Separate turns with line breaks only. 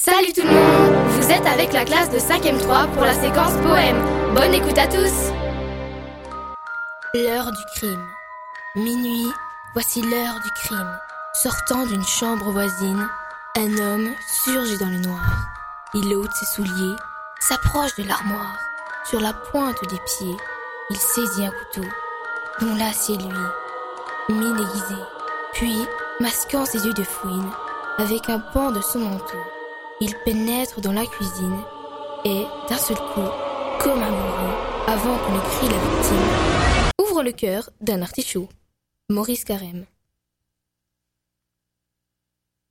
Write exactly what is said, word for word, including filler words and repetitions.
Salut tout le monde! Vous êtes avec la classe de cinquième trois pour la séquence poème. Bonne écoute à tous! L'heure du crime. Minuit, voici l'heure du crime. Sortant d'une chambre voisine, un homme surgit dans le noir. Il ôte ses souliers, s'approche de l'armoire. Sur la pointe des pieds, il saisit un couteau, dont l'acier lui, mi-déguisé. Puis, masquant ses yeux de fouine, avec un pan de son manteau, il pénètre dans la cuisine et, d'un seul coup, comme un bourreau, avant qu'on ne crie la victime, ouvre le cœur d'un artichaut. Maurice Carême.